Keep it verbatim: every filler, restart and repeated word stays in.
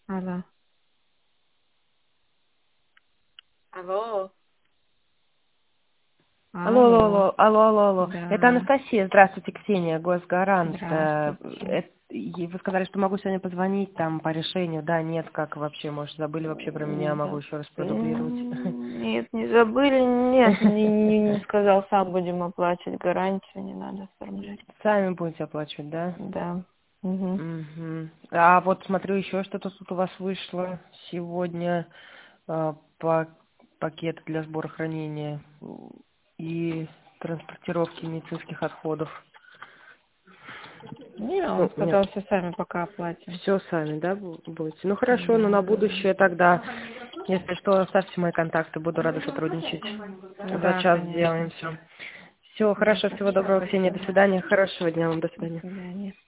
Алло. Алло. Алло, алло, Алло. алло, алло, алло, алло. Это Да. Анастасия. Здравствуйте, Ксения, Госгарант. Э, Здравствуйте. э, и Вы сказали, что могу сегодня позвонить там по решению. Да, нет, как вообще, может, забыли вообще про меня, могу Да. еще раз продублировать. М, Нет, не забыли. Нет, не, не, не сказал, сам будем оплачивать гарантию, не надо оформлять. Сами будете оплачивать, да? Да. Угу. Мгм. А вот смотрю, еще что-то тут у вас вышло сегодня. э, По пакет для сбора хранения и транспортировки медицинских отходов. Не, он Ну, нет. сказал, все сами пока оплатим. Все сами, да, бу- будете? Ну хорошо, но Да. на будущее тогда, если что, оставьте мои контакты, буду рада сотрудничать. За Да, час сделаем конечно. все. Все, Да, хорошо, всего хорошо, доброго, Ксения, до спасибо. свидания, хорошего дня вам, до До свидания. свидания.